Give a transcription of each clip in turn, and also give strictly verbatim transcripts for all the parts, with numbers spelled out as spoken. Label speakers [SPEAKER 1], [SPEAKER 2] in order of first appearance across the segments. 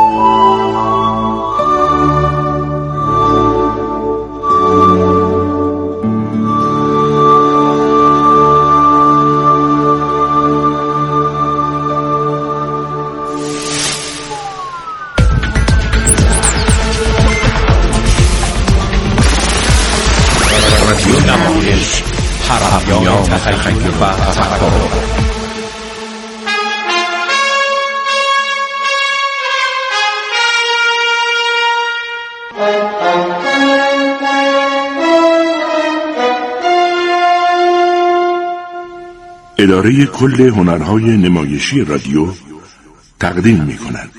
[SPEAKER 1] اداره کل هنرهای نمایشی رادیو تقدیم می کند.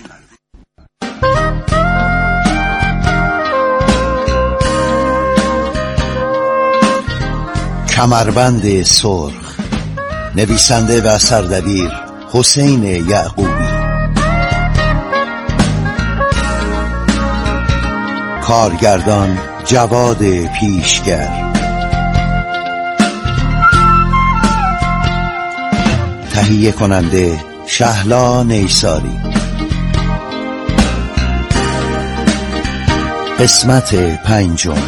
[SPEAKER 2] کمربند سرخ، نویسنده و سردبیر حسین یعقوبی، کارگردان جواد پیشگر، تهیه کننده شهلا نیساری. قسمت پنجم.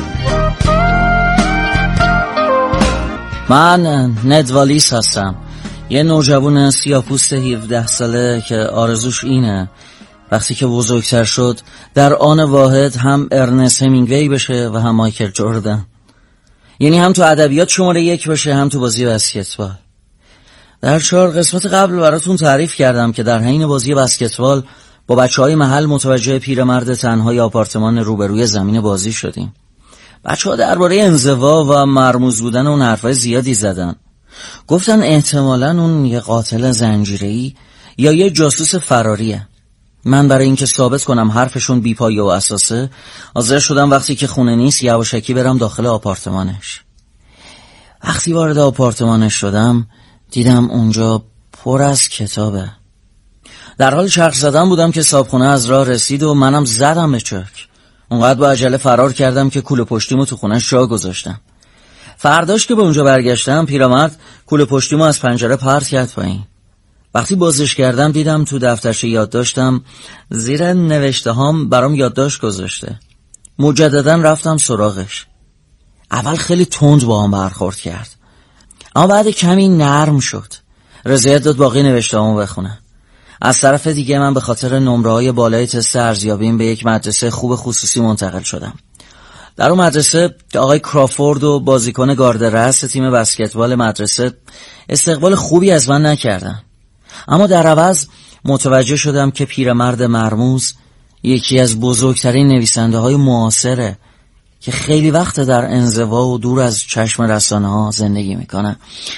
[SPEAKER 3] من ندوالیس هستم، یه نوجوان سیاه‌پوست هفده ساله که آرزوش اینه وقتی که بزرگتر شد در آن واحد هم ارنست همینگوی بشه و هم مایکل جردن، یعنی هم تو ادبیات شماره یک بشه هم تو بازی بسکتبال. در چهار قسمت قبل براتون تعریف کردم که در حین بازی بسکتبال با بچهای محل متوجه پیرمرد تنهای آپارتمان روبروی زمین بازی شدیم. بچه‌ها درباره انزوا و مرموز بودن اون حرفای زیادی زدن. گفتن احتمالاً اون یه قاتل زنجیره‌ای یا یه جاسوس فراریه. من برای اینکه ثابت کنم حرفشون بی‌پایه و اساسه، حاضر شدم وقتی که خونه نیست یواشکی برم داخل آپارتمانش. وقتی وارد آپارتمانش شدم دیدم اونجا پر از کتابه. در حال چرخ زدن بودم که صاحبخونه از راه رسید و منم زدم به چرک. اونقدر با عجله فرار کردم که کوله پشتیمو تو خونه‌اش جا گذاشتم. فرداش که به اونجا برگشتم پیرمرد کوله پشتیمو از پنجره پرت کرد پایین. وقتی بازش کردم دیدم تو دفترچه یادداشتم زیر نوشته‌هام برام یادداشت گذاشته. مجددا رفتم سراغش. اول خیلی تند با هم برخورد کرد، اما بعد کمی نرم شد. رضایت داد باقی نوشته‌هامو بخونه. از طرف دیگه من به خاطر نمره‌های بالای تست ارزیابیم به یک مدرسه خوب خصوصی منتقل شدم. در اون مدرسه آقای کرافورد و بازیکن گارد رأس تیم بسکتبال مدرسه استقبال خوبی از من نکردن، اما در عوض متوجه شدم که پیرمرد مرموز یکی از بزرگترین نویسنده‌های معاصره که خیلی وقت در انزوا و دور از چشم رسانه‌ها زندگی میکنه.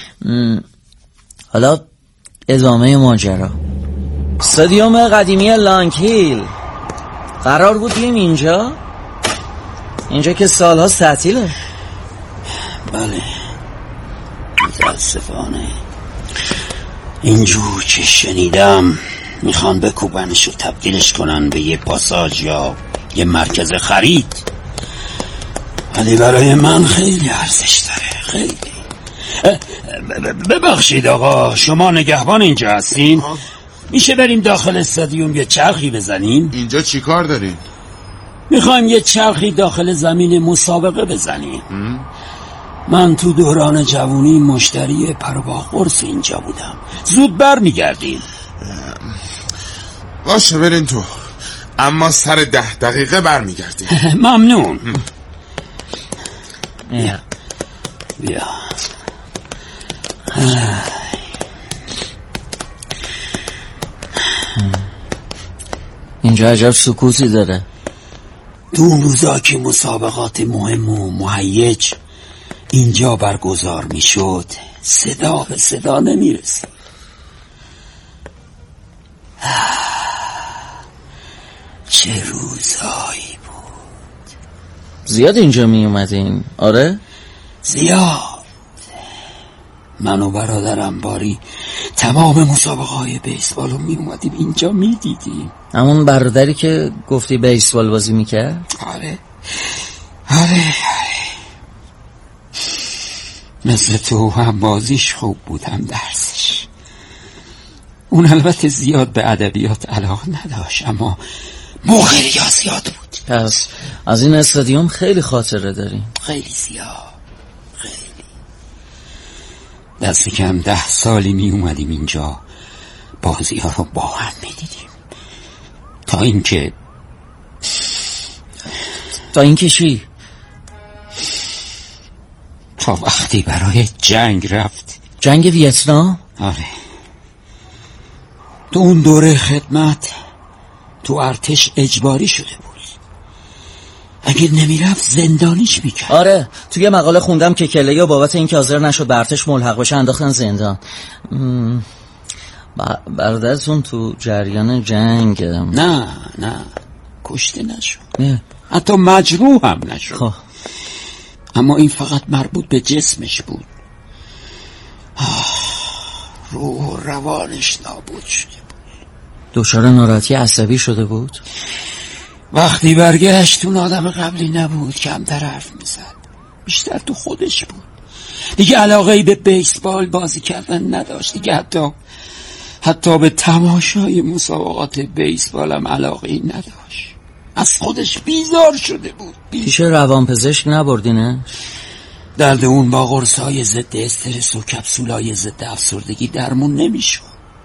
[SPEAKER 3] حالا ادامه ماجرا. استادیوم قدیمی لانگ هیل قرار بود بیایم اینجا اینجا که سالها تعطیله.
[SPEAKER 4] بله متاسفانه اینجور که شنیدم میخوان بکوبنش و تبدیلش کنن به یه پاساژ یا یه مرکز خرید، ولی برای من خیلی ارزش داره. خیلی. ببخشید آقا، شما نگهبان اینجا هستین؟ میشه بریم داخل استادیوم یه چرخی بزنیم؟
[SPEAKER 5] اینجا چی کار دارین؟
[SPEAKER 4] میخوایم یه چرخی داخل زمین مسابقه بزنیم. من تو دوران جوانی مشتری پرواز قرص اینجا بودم. زود بر میگردیم.
[SPEAKER 5] باشه برین تو، اما سر ده دقیقه بر میگردیم.
[SPEAKER 4] ممنون. بیا بیا.
[SPEAKER 3] اینجا عجب سکوتی داره.
[SPEAKER 4] تو اون روزا که مسابقات مهم و مهیج اینجا برگزار می شد صدا به صدا نمی رسید. چه روزایی بود.
[SPEAKER 3] زیاد اینجا می اومدین؟ آره؟
[SPEAKER 4] زیاد. من و برادرم باری تمام مسابقه‌های بیسبال رو می اومدیم اینجا می دیدیم.
[SPEAKER 3] همون برادری که گفتی بیسبال بازی میکرد؟
[SPEAKER 4] آره آره آره مثل تو هم بازیش خوب بود هم درسش. اون البته زیاد به ادبیات علاقه نداشت، اما موقع ریاضیات بود.
[SPEAKER 3] پس از این استادیوم خیلی خاطره داریم.
[SPEAKER 4] خیلی زیاد، خیلی. دست کم ده سالی می اومدیم اینجا، بازی ها رو با هم می دیدیم. تا اینکه
[SPEAKER 3] تا اینکه چی؟
[SPEAKER 4] تا وقتی برای جنگ رفت.
[SPEAKER 3] جنگ ویتنام؟
[SPEAKER 4] آره. تو اون دوره خدمت تو ارتش اجباری شده بود. اگه نمیرفت زندانیش میکرد.
[SPEAKER 3] آره، توی مقاله خوندم که کله‌ای بابت این که حاضر نشد به ارتش ملحق بشه انداختن زندان. برادرتون تو جریان جنگ؟
[SPEAKER 4] نه نه، کشته نشد.
[SPEAKER 3] نه.
[SPEAKER 4] حتی مجروح هم نشد.
[SPEAKER 3] خب.
[SPEAKER 4] اما این فقط مربوط به جسمش بود. روح و روانش نابود شده بود.
[SPEAKER 3] دچار ناراحتی عصبی شده بود؟
[SPEAKER 4] وقتی برگشت اون آدم قبلی نبود، کمتر حرف میزد، بیشتر تو خودش بود. دیگه علاقه‌ای به بیسبال بازی کردن نداشت. دیگه حتی حتی به تماشای مسابقات بیسبال هم علاقه‌ای نداشت. از خودش بیزار شده بود.
[SPEAKER 3] پیش روانپزشک نبردینه؟
[SPEAKER 4] درد اون با قرص‌های ضد استرس و کپسول‌های ضد افسردگی درمون نمیشد.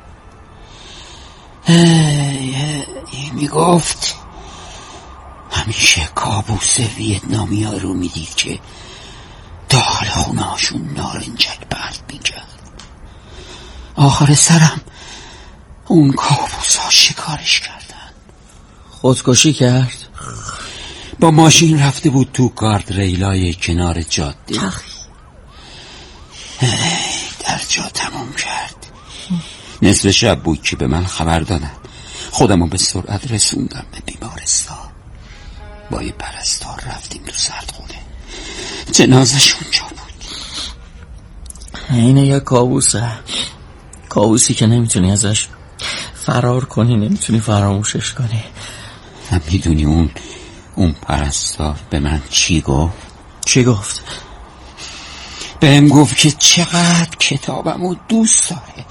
[SPEAKER 4] میگفت همیشه کابوس ویتنامیا رو میدید که داخل خونه‌هاشون نارنجک پرت میکرد. آخر سرم اون کابوس ها شکارش کردن.
[SPEAKER 3] خودکشی کرد؟
[SPEAKER 4] با ماشین رفته بود تو گارد ریلای کنار جاده. در جا تمام کرد. نصف شب بود که به من خبر دادن. خودمو به سرعت رسوندم به بیمارستان. با یه پرستار رفتیم تو سردخونه. جنازش اونجا بود.
[SPEAKER 3] اینه یه کابوسه، کابوسی که نمیتونی ازش فرار کنی، نمیتونی فراموشش کنی.
[SPEAKER 4] هم میدونی اون اون پرستار به من چی گفت؟
[SPEAKER 3] چی گفت؟
[SPEAKER 4] بهم گفت که چقدر کتابمو دوست داره.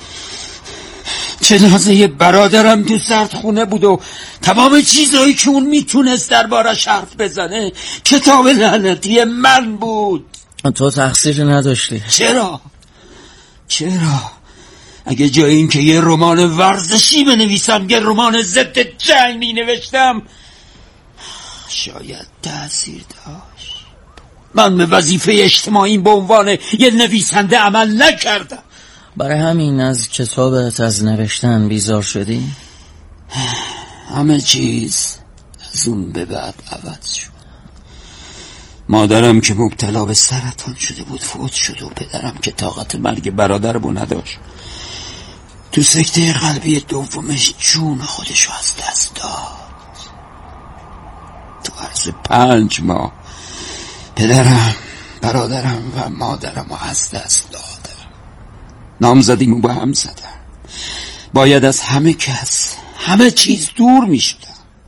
[SPEAKER 4] جنازه برادرم تو سردخونه بود و تمام چیزایی که اون میتونست دربارش حرف بزنه کتاب لعنتی من بود.
[SPEAKER 3] تو تقصیر نداشتی.
[SPEAKER 4] چرا؟ چرا؟ اگه جای این که یه رمان ورزشی بنویسم یه رمان ضد جنگ می نوشتم شاید تأثیر داشت. من به وظیفه اجتماعی به عنوان یه نویسنده عمل نکردم.
[SPEAKER 3] برای همین از کتابت، از نوشتن بیزار شدی؟
[SPEAKER 4] همه چیز از اون به بعد عوض شد. مادرم که مبتلا به سرطان شده بود فوت شد و پدرم که طاقت مرگ برادرمو نداشت تو سکته قلبی دومش جون خودشو از دست داد. تو عرض پنج ماه پدرم، برادرم و مادرمو از دست دادم. نامزدیمو به هم زدم. باید از همه کس، همه چیز دور می شدم.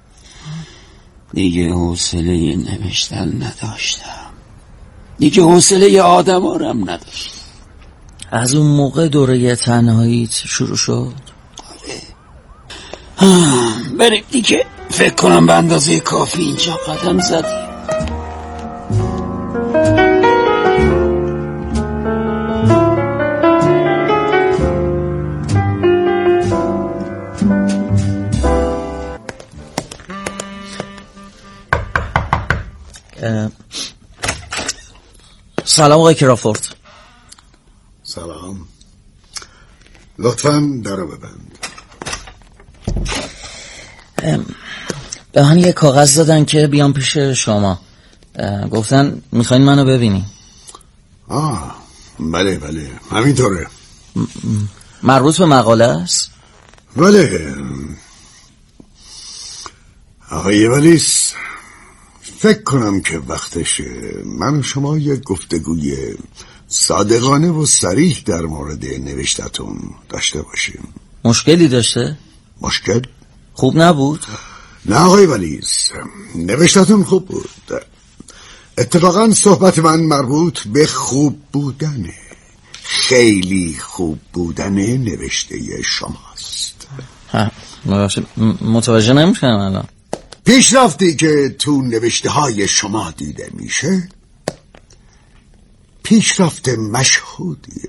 [SPEAKER 4] دیگه حوصله نوشتن نداشتم. دیگه حوصله آدمارم نداشتم.
[SPEAKER 3] از اون موقع دوره تنهاییت شروع شد؟
[SPEAKER 4] آره. بریم دیگه. فکر کنم به اندازه کافی اینجا قدم زدیم.
[SPEAKER 3] سلام آقای کرافورد.
[SPEAKER 6] سلام. لطفاً درو ببند.
[SPEAKER 3] به من یه کاغذ دادن که بیام پیش شما. گفتن میخواین منو ببینی.
[SPEAKER 6] آه بله بله همینطوره.
[SPEAKER 3] مربوط به مقاله است؟
[SPEAKER 6] بله. آقای ولیس، فکر کنم که وقتشه من و شما یک گفتگوی صادقانه و صریح در مورد نوشتتون داشته باشیم.
[SPEAKER 3] مشکلی داشته؟
[SPEAKER 6] مشکل؟
[SPEAKER 3] خوب نبود؟
[SPEAKER 6] نه آقای ولیس، نوشتتون خوب بود. اتفاقا صحبت من مربوط به خوب بودنه. خیلی خوب بودن نوشته شماست.
[SPEAKER 3] ها متوجه نمیشم الان.
[SPEAKER 6] پیشرفتی که تو نوشته های شما دیده میشه پیشرفت مشهودیه.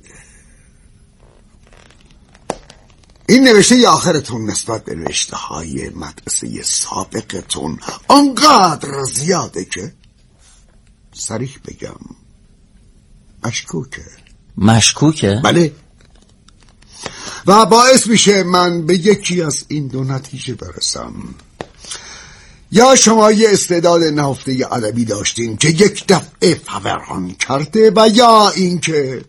[SPEAKER 6] این نوشته آخرتون نسبت به نوشته های مدرسه سابقتون انقدر زیاده که صریح بگم مشکوکه.
[SPEAKER 3] مشکوکه؟
[SPEAKER 6] بله، و باعث میشه من به یکی از این دو نتیجه برسم: یا شما یه استعداد نهفته ادبی داشتین که یک دفعه فوران کرده، و یا اینکه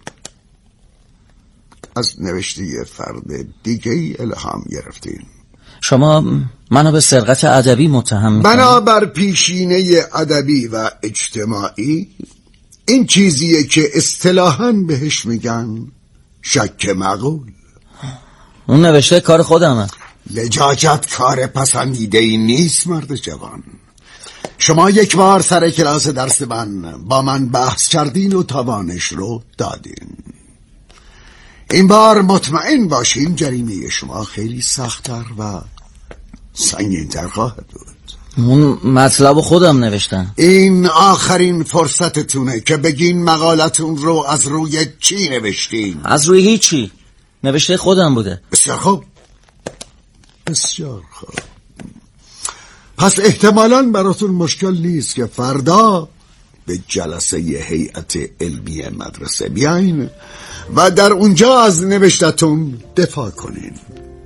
[SPEAKER 6] از نوشته فرد دیگه ای الهام گرفتین.
[SPEAKER 3] شما منو به سرقت ادبی متهم میکنید؟
[SPEAKER 6] بنابر پیشینه ادبی و اجتماعی این چیزیه که اصطلاحاً بهش میگن شک معقول.
[SPEAKER 3] اون نوشته کار خودمه.
[SPEAKER 6] لجاجت کار پسندیده ای نیست مرد جوان. شما یک بار سر کلاس درس من با من بحث کردین و توانش رو دادین. این بار مطمئن باشین جریمه شما خیلی سخت‌تر و سنگین‌تر خواهد بود.
[SPEAKER 3] اون مطلب خودم نوشتم.
[SPEAKER 6] این آخرین فرصتتونه که بگین مقالتون رو از روی چی نوشتین.
[SPEAKER 3] از روی هیچی، نوشته خودم بوده.
[SPEAKER 6] بسیار خوب، بسیار خوب. پس احتمالاً براتون مشکل نیست که فردا به جلسه هیئت علمی مدرسه بیاین و در اونجا از نوشتتون دفاع کنین.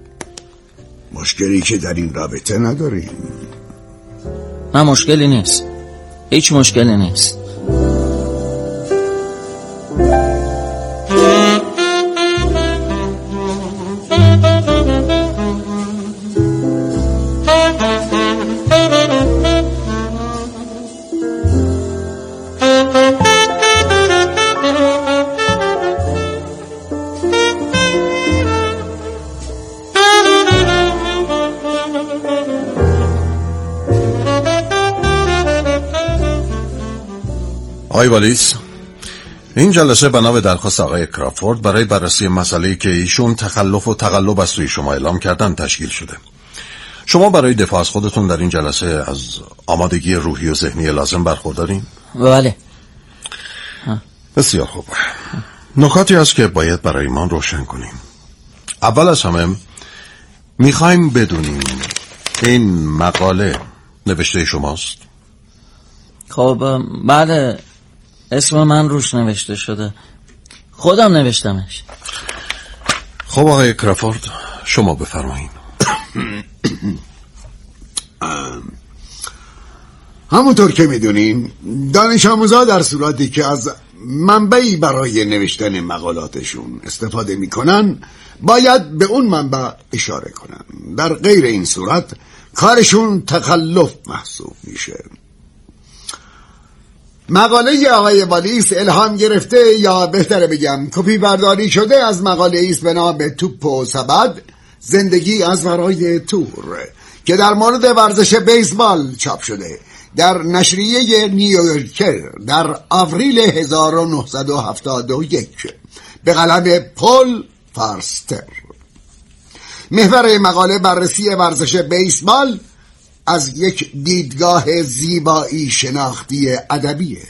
[SPEAKER 6] مشکلی که در این رابطه ندارین.
[SPEAKER 3] نه مشکلی نیست، هیچ مشکلی نیست.
[SPEAKER 7] آقای والیس، این جلسه بنا به درخواست آقای کرافورد برای بررسی مسئله‌ای که ایشون تخلف و تقلب از سوی شما اعلام کردن تشکیل شده. شما برای دفاع از خودتون در این جلسه از آمادگی روحی و ذهنی لازم برخوردارین؟
[SPEAKER 3] بله.
[SPEAKER 7] بسیار خوب. نکاتی هست که باید برای ما روشن کنیم. اول از همه میخوایم بدونیم این مقاله نوشته شماست؟
[SPEAKER 3] خب بله، اسم من روش نوشته شده، خودم نوشتمش.
[SPEAKER 7] خب آقای کرافورد شما بفرمایید.
[SPEAKER 6] همونطور که میدونین دانش آموزا در صورتی که از منبعی برای نوشتن مقالاتشون استفاده میکنن باید به اون منبع اشاره کنن. در غیر این صورت کارشون تخلف محسوب میشه. مقاله آقای والیس الهام گرفته یا بهتره بگم کپی برداری شده از مقاله ایست به نام توپ و سبد زندگی از ورای تور که در مورد ورزش بیسبال چاپ شده در نشریه نیویورکر در آوریل هزار و نهصد و هفتاد و یک به قلم پل فارستر. محور مقاله بررسی ورزش بیسبال از یک دیدگاه زیبایی شناختی ادبیه.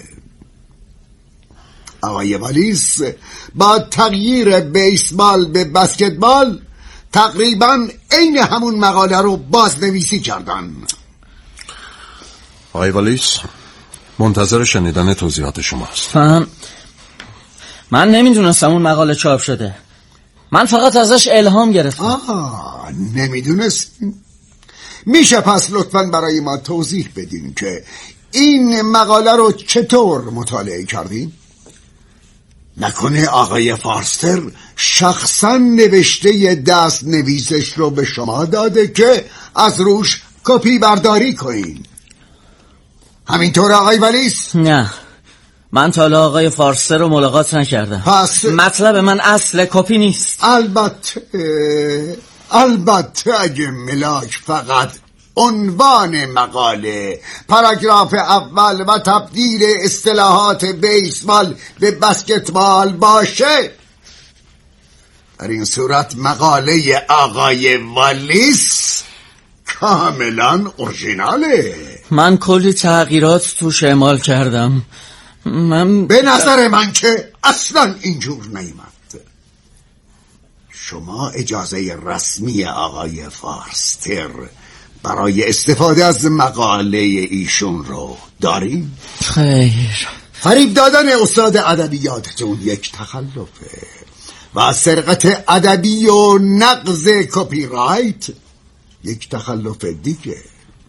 [SPEAKER 6] آقای والیس با تغییر بیسبال به بسکتبال تقریبا عین همون مقاله رو بازنویسی کردن.
[SPEAKER 7] آقای والیس منتظر شنیدن توضیحات شماست.
[SPEAKER 3] فهم. من نمیدونستم اون مقاله چاپ شده، من فقط ازش الهام گرفتم.
[SPEAKER 6] آه نمیدونستیم؟ میشه پس لطفاً برای ما توضیح بدین که این مقاله رو چطور مطالعه کردین؟ نکنه آقای فارستر شخصاً نوشته دست نویسش رو به شما داده که از روش کپی برداری کنین؟ همینطور آقای والیس؟
[SPEAKER 3] نه، من تا حالا آقای فارستر رو ملاقات نکردم.
[SPEAKER 6] پس
[SPEAKER 3] مطلب من اصل کپی نیست.
[SPEAKER 6] البته البته اگه ملاک فقط عنوان مقاله، پاراگراف اول و تبدیل اصطلاحات بیسبال به بسکتبال باشه، در این صورت مقاله آقای والیس کاملا اورجیناله.
[SPEAKER 3] من کلی تغییرات توش اعمال کردم. من
[SPEAKER 6] به نظر من که اصلا اینجور نیامد. شما اجازه رسمی آقای فارستر برای استفاده از مقاله ایشون رو دارین؟
[SPEAKER 3] خیر.
[SPEAKER 6] فریب دادن استاد ادبیاتتون یک تخلفه و سرقت ادبی و نقض کپی رایت یک تخلف دیگه.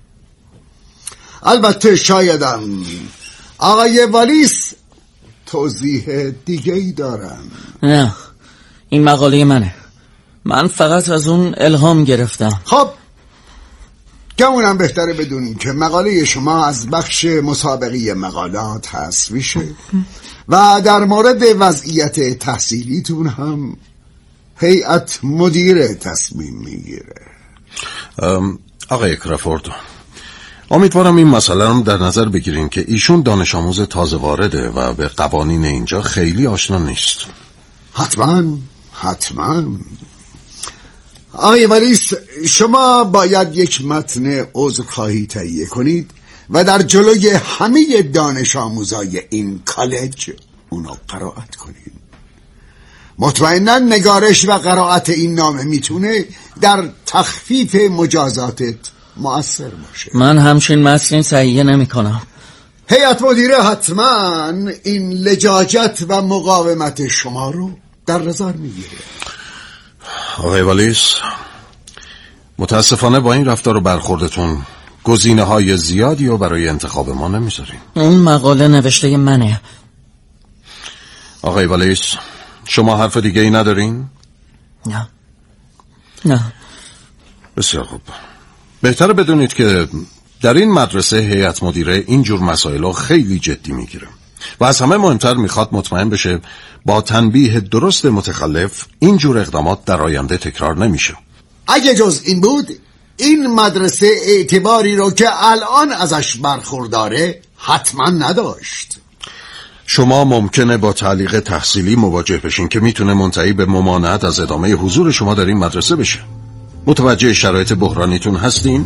[SPEAKER 6] البته شایدم آقای والیس توضیح دیگه ای دارن.
[SPEAKER 3] نه، این مقاله منه. من فقط از اون الهام گرفتم.
[SPEAKER 6] خب گمونم بهتره بدونیم که مقاله شما از بخش مسابقه مقالات حذف میشه و در مورد وضعیت تحصیلیتون هم هیئت مدیره تصمیم میگیره.
[SPEAKER 7] آقای کرافورد، امیدوارم این مسئله رو در نظر بگیرین که ایشون دانش آموز تازه وارده و به قوانین اینجا خیلی آشنا نیست.
[SPEAKER 6] حتما حتما. آقای والیس، شما باید یک متن عذرخواهی تهیه کنید و در جلوی همه دانش آموزای این کالج اونو قرائت کنید. مطمئنا نگارش و قرائت این نامه میتونه در تخفیف مجازاتت مؤثر باشه.
[SPEAKER 3] من همچین متنی تهیه نمی کنم.
[SPEAKER 6] هیئت مدیره حتما این لجاجت و مقاومت شما رو در نظر میگیره.
[SPEAKER 7] آقای والیس، متاسفانه با این رفتار و برخوردتون گزینه های زیادی رو برای انتخاب ما نمیذارین.
[SPEAKER 3] اون مقاله نوشته منه.
[SPEAKER 7] آقای والیس، شما حرف دیگه ای ندارین؟
[SPEAKER 3] نه نه.
[SPEAKER 7] بسیار خوب. بهتره بدونید که در این مدرسه هیئت مدیره اینجور مسائل رو خیلی جدی میگیره و از همه مهمتر میخواد مطمئن بشه با تنبیه درست متخلف اینجور اقدامات در آینده تکرار نمیشه.
[SPEAKER 6] اگه جز این بود، این مدرسه اعتباری رو که الان ازش برخورداره حتما نداشت.
[SPEAKER 7] شما ممکنه با تعلیق تحصیلی مواجه بشین که میتونه منتهی به ممانعت از ادامه حضور شما در این مدرسه بشه. متوجه شرایط بحرانیتون هستین؟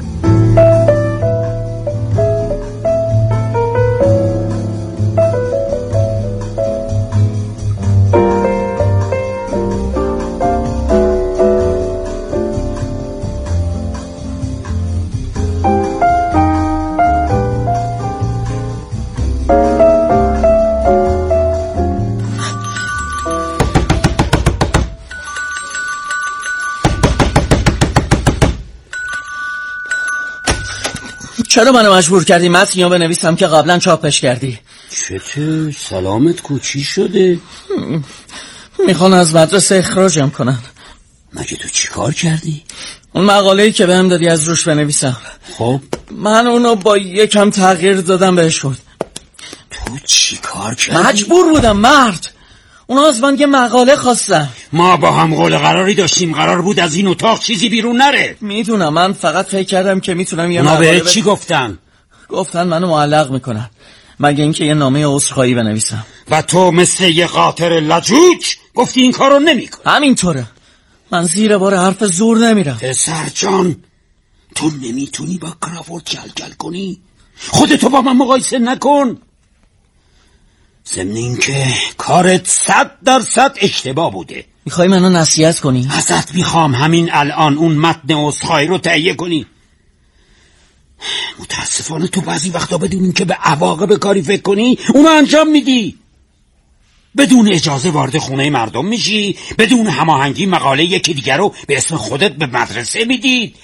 [SPEAKER 3] چرا منو مجبور کردی متن یا بنویسم که قبلا چاپش کردی؟
[SPEAKER 4] چته؟ سلامت کو، چی شده؟
[SPEAKER 3] میخوان از مدرسه اخراجم کنن.
[SPEAKER 4] مگه تو چی کار کردی؟
[SPEAKER 3] اون مقاله‌ای که بهم دادی از روش بنویسم.
[SPEAKER 4] خب
[SPEAKER 3] من اونو با یکم تغییر دادم بهشون.
[SPEAKER 4] تو چی کار کردی؟
[SPEAKER 3] مجبور بودم مرد. اونا از من یه مقاله خواستن.
[SPEAKER 4] ما با هم قول قراری داشتیم، قرار بود از این اتاق چیزی بیرون نره.
[SPEAKER 3] میدونم، من فقط فکر کردم که میتونم یه
[SPEAKER 4] اونا
[SPEAKER 3] مقاله
[SPEAKER 4] به چی گفتن؟
[SPEAKER 3] گفتن منو معلق میکنن مگه اینکه یه نامه عذرخواهی بنویسم.
[SPEAKER 4] و تو مثل یه قاطر لجوج گفتی این کارو نمیکنی.
[SPEAKER 3] همینطوره. من زیر بار حرف زور نمیرم.
[SPEAKER 4] پسر جان، تو نمیتونی با کرافورد کلکل کنی؟ خودتو با من مقایسه نکن. ضمن این که کارت صد درصد اشتباه بوده.
[SPEAKER 3] میخوای منو نصیحت کنی؟
[SPEAKER 4] ازت میخوام همین الان اون متن عذرخواهی رو تهیه کنی. متاسفانه تو بعضی وقتا بدون این که به عواقب کاری فکر کنی اونو انجام میدی. بدون اجازه وارد خونه مردم میشی، بدون هماهنگی مقاله یکی دیگر رو به اسم خودت به مدرسه میدی.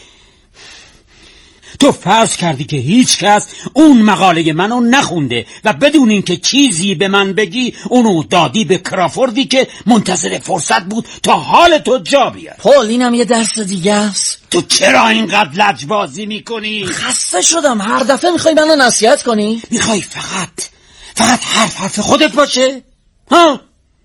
[SPEAKER 4] تو فرض کردی که هیچ کس اون مقاله منو نخونده و بدون اینکه چیزی به من بگی اونو دادی به کرافوردی که منتظر فرصت بود تا حال تو جا بیاد.
[SPEAKER 3] پول، اینم یه درس دیگه است.
[SPEAKER 4] تو چرا اینقدر لجبازی میکنی؟
[SPEAKER 3] خسته شدم. هر دفعه میخوای منو نصیحت کنی؟
[SPEAKER 4] میخوای فقط فقط حرف حرف خودت باشه؟ ها؟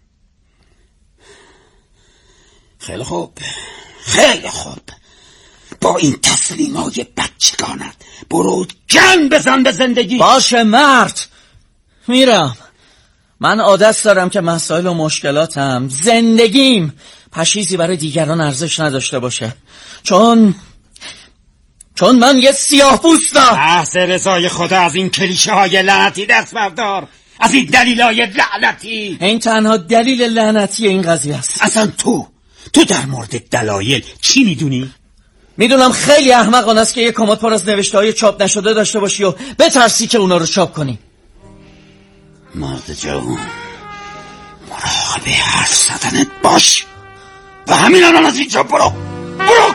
[SPEAKER 4] خیلی خوب، خیلی خوب. با این تسلیمای بچگانت برو جنگ بزن به زندگی.
[SPEAKER 3] باشه مرد، میرم. من عادت دارم که مسائل و مشکلاتم، زندگیم، پشیزی برای دیگران ارزش نداشته باشه. چون چون من یه سیاه پوستم.
[SPEAKER 4] بحث رضای خدا از این کلیشه های لعنتی دست بردار، از این دلیل های لعنتی.
[SPEAKER 3] این تنها دلیل لعنتی این قضیه است.
[SPEAKER 4] اصلا تو تو در مورد دلایل چی میدونی؟
[SPEAKER 3] میدونم خیلی احمقانه است که یه کمد پر از نوشته های چاپ نشده داشته باشی و بترسی که اونا رو چاپ کنی.
[SPEAKER 4] مرد جوان، مراقب حرف زدنت باش و همین الان از اینجا برو برو.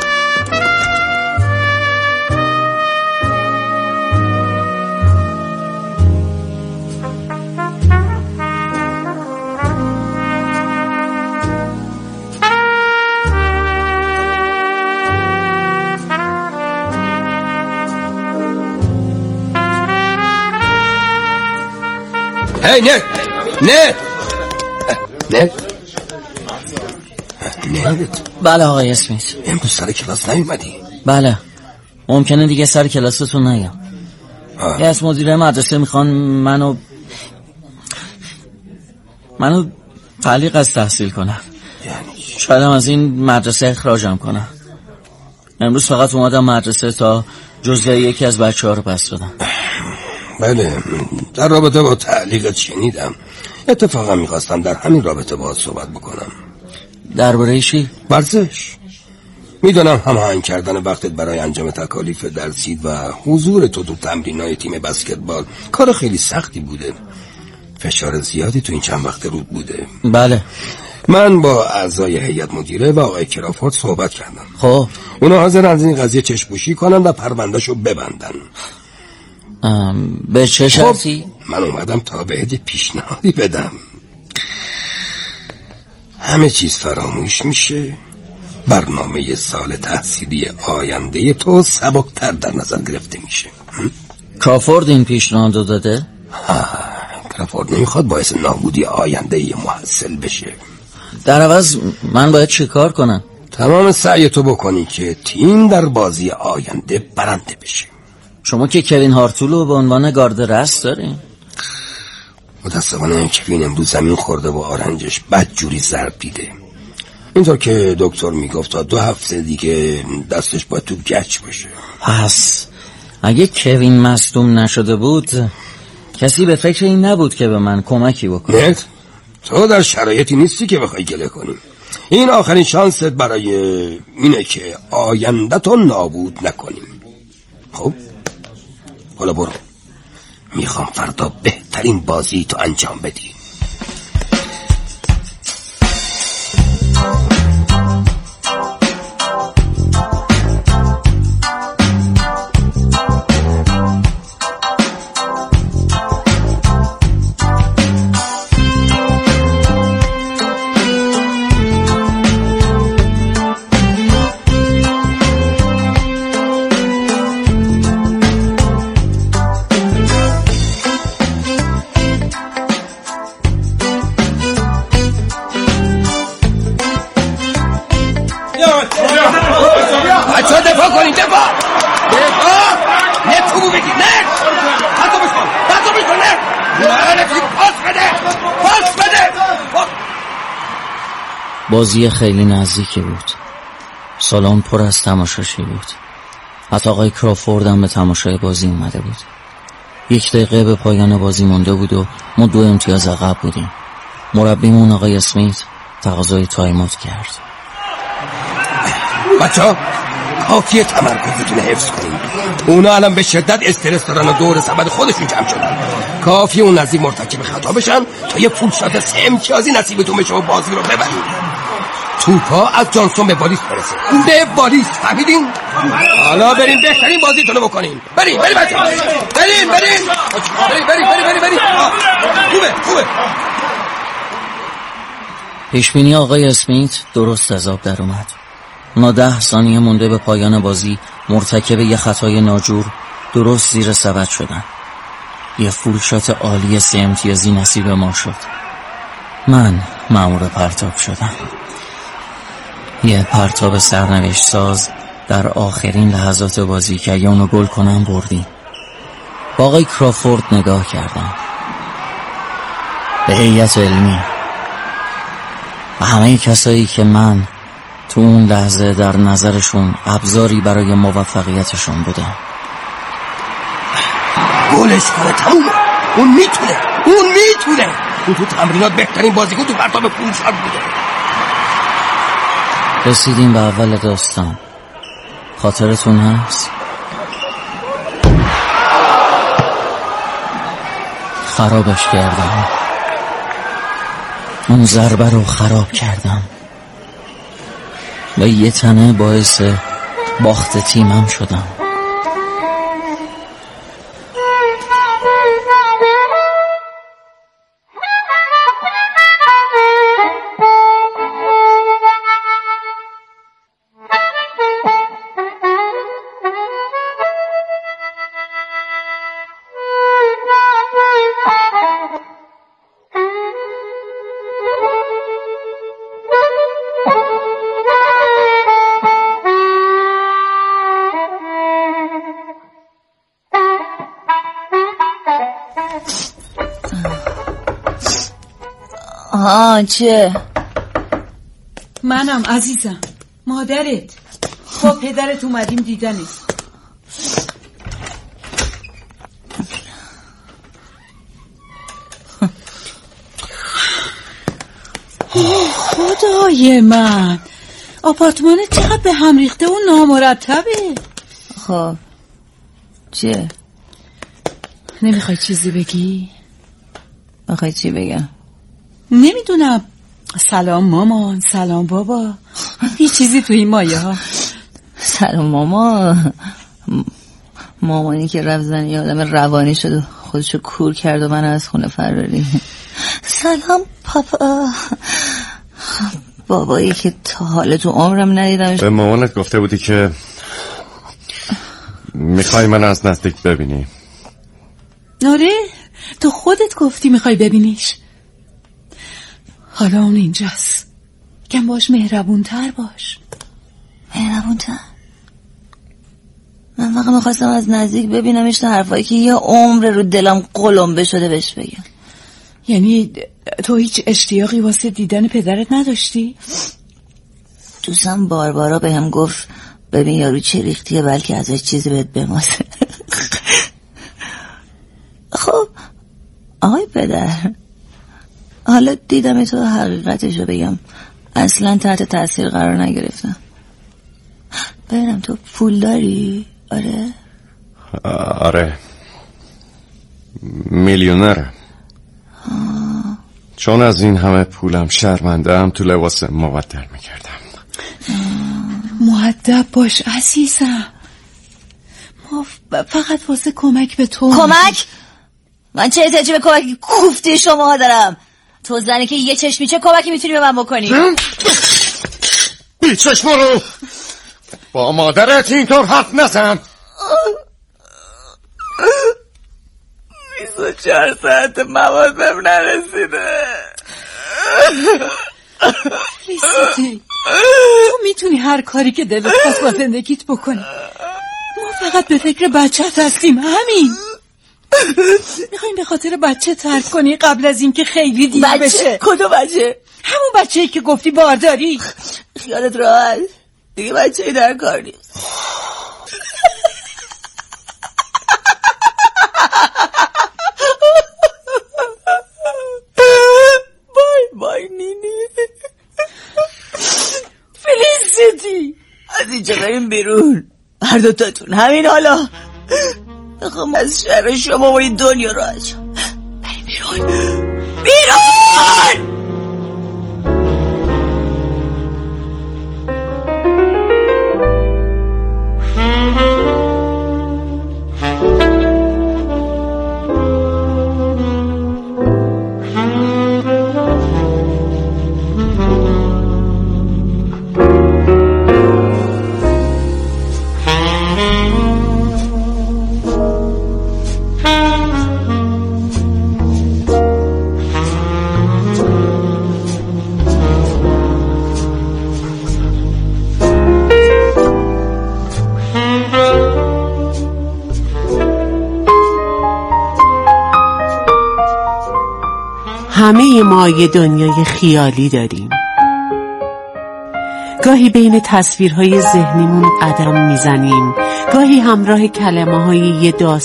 [SPEAKER 8] هی نه نه نه نه.
[SPEAKER 3] بله آقای اسمیت.
[SPEAKER 8] امروز سر کلاس نیومدی؟
[SPEAKER 3] بله، ممکنه دیگه سر کلاستون نیام. یه از مدیر مدرسه میخوان منو منو تعلیق از تحصیل کنم.
[SPEAKER 8] یعنی
[SPEAKER 3] شاید هم از این مدرسه اخراجم کنم. امروز فقط اومدم مدرسه تا جزوه یکی از بچه ها رو پس بدم.
[SPEAKER 8] بله، در رابطه با تعلیقت شنیدم. اتفاقا میخواستم در همین رابطه باهات صحبت بکنم.
[SPEAKER 3] درباره چی؟
[SPEAKER 8] ورزش. میدونم هماهنگ کردن وقتت برای انجام تکالیف درسی و حضور تو تو تمرینای تیم بسکتبال کار خیلی سختی بوده. فشار زیادی تو این چند وقت رود بوده.
[SPEAKER 3] بله.
[SPEAKER 8] من با اعضای هیئت مدیره و آقای کرافورد صحبت کردم.
[SPEAKER 3] خب
[SPEAKER 8] اونا حاضر از این قضیه چشم‌پوشی کنن و پروندهشو ببندن.
[SPEAKER 3] به چه شرطی؟
[SPEAKER 8] خب من اومدم تا بهت پیشنهادی بدم. همه چیز فراموش میشه، برنامه سال تحصیلی آینده تو سبکتر در نظر گرفته میشه.
[SPEAKER 3] کرافورد این پیشنهاد داده؟
[SPEAKER 8] کرافورد نمیخواد باعث نابودی آینده محصل بشه.
[SPEAKER 3] در عوض من باید چه کار کنم؟
[SPEAKER 8] تمام سعی تو بکنی که تیم در بازی آینده برنده بشه.
[SPEAKER 3] شما که کوین هارتول رو به عنوان گارد رست دارین؟
[SPEAKER 8] متاسفانه کوین امروز زمین خورده و آرنجش بدجوری ضرب دیده. اینطور که دکتر میگفت تا دو هفته دیگه دستش باید تو گچ باشه.
[SPEAKER 3] پس اگه کوین مصدوم نشده بود کسی به فکر این نبود که به من کمکی بکنه.
[SPEAKER 8] نه، تو در شرایطی نیستی که بخوای گله کنی. این آخرین شانست برای اینه که آینده تو نابود نکنیم. خب حالا برو، میخوام فردا بهترین بازی تو انجام بدی. بچه دفاع کنید، دفاع دفاع نه تو بگید، نه حتی بشکن حتی بشکن، نه نه نفسی پاس بده پاس بده.
[SPEAKER 3] بازی خیلی نزدیکی بود. سالن پر از تماشاشی بود. حتی آقای کرافورد هم به تماشای بازی اومده بود. یک دقیقه به پایان بازی مونده بود و ما دو امتیاز عقب بودیم. مربیمون آقای اسمیت تقاضای تایم اوت کرد.
[SPEAKER 8] بچه‌ها کافیه تمرکزتون حفظ کنید. اونا الان به شدت استرس دارن و دور سبد خودشون جمع شدن. کافیه اون نزدیک مرتکب خطا بشن تا یه پول شات سه امتیازی نصیبتون بشه و بازی رو ببرید. توپا از جانسون به والیس برسه، به والیس، فهمیدین؟ حالا بریم بهترین بازیتون رو بکنین. بریم بریم بچه‌ها، بریم بریم بریم بریم بریم بریم. خوبه خوبه.
[SPEAKER 3] پیشبینی آقای اسمیت درست از آب در اومد. اونا ده ثانیه مونده به پایان بازی مرتکب یه خطای ناجور درست زیر سبد شدن. یه فول شات عالی سه امتیازی نصیب ما شد. من مأمور پرتاب شدم. یه پرتاب سرنوشت ساز در آخرین لحظات بازی که اگه اونو گل کنم بردیم. با آقای کرافورد نگاه کردم، به هیئت علمی و همه کسایی که من تو اون لحظه در نظرشون ابزاری برای موفقیتشون بودم.
[SPEAKER 8] گلش کنه، تمومه. اون میتونه اون میتونه اون تو تمرینات بهترین بازیکن تو پرتاب پولشاد بوده.
[SPEAKER 3] رسیدیم به اول داستان. خاطرتون هست؟ خرابش کردم. اون ضربه رو خراب کردم و یه تنه باعث باخت تیمم شدم.
[SPEAKER 9] آه چه؟
[SPEAKER 10] منم عزیزم، مادرت. با پدرت اومدیم دیدنت. خدای من، آپارتمانت چقدر به هم ریخته و نامرتبه.
[SPEAKER 9] خب چه؟
[SPEAKER 10] نمیخوای چیزی بگی؟
[SPEAKER 9] میخوای چی بگم؟
[SPEAKER 10] نمیدونم. سلام مامان، سلام بابا، یه چیزی تو این مایه ها.
[SPEAKER 9] سلام ماما. مامانی که رفت زن یه آدم روانی شد و خودشو کور کرد و من از خونه فراری. سلام پاپا. بابایی که تا حال تو عمرم ندیدمش.
[SPEAKER 11] به مامانت گفته بودی که میخوای من از نزدیک ببینی؟
[SPEAKER 10] آره، تو خودت گفتی میخوای ببینیش. حالا اون اینجاست. کم باش مهربون تر باش.
[SPEAKER 9] مهربون تر؟ من فقط میخواستم از نزدیک ببینمش تا حرفایی که یه عمر رو دلم قلمبه شده بهش بگم.
[SPEAKER 10] یعنی تو هیچ اشتیاقی واسه دیدن پدرت نداشتی؟
[SPEAKER 9] دوستم باربارا به هم گفت ببین یارو چه ریختیه، بلکه ازش چیزی بهت بماسه. خب آقای پدر، حالا دیدم تو حقیقتشو بگم، اصلا تحت تاثیر قرار نگرفتم. ببینم تو پول داری؟ آره؟
[SPEAKER 11] آره، میلیونرم. چون از این همه پولم شرمنده هم تو لباس مبدل میکردم.
[SPEAKER 10] مؤدب باش عزیزم، ما فقط واسه کمک به تو.
[SPEAKER 9] کمک؟ من چه احتیاجی به کمک کوفتی شما دارم؟ تو زنی که یه چشمی چه کمکی میتونی به من بکنی؟
[SPEAKER 11] بی چشم رو با مادرت اینطور حرف نزن.
[SPEAKER 9] بیست و چهار ساعت موادم نرسیده.
[SPEAKER 10] لیسیتی، تو میتونی هر کاری که دلت خواست با زندگیت بکنی. ما فقط به فکر بچه‌ت هستیم، همین. میخوایم به خاطر بچه ترک کنی قبل از اینکه خیلی دیر
[SPEAKER 9] بچه.
[SPEAKER 10] بشه.
[SPEAKER 9] کدوم بچه؟
[SPEAKER 10] همون بچه‌ای که گفتی بارداری.
[SPEAKER 9] خیالت راحت، دیگه بچه‌ای در کار نیست. بای بای نینی.
[SPEAKER 10] فلیسیتی،
[SPEAKER 9] از اینجا بریم بیرون، هر دوتاتون همین حالا. میخوام از شهر شما و این دنیا رو از شما بریم بیرون. بیرون!
[SPEAKER 12] همه ما یه دنیای خیالی داریم. گاهی بین تصویرهای ذهنیمون قدم میزنیم، گاهی همراه کلمه های یه داستان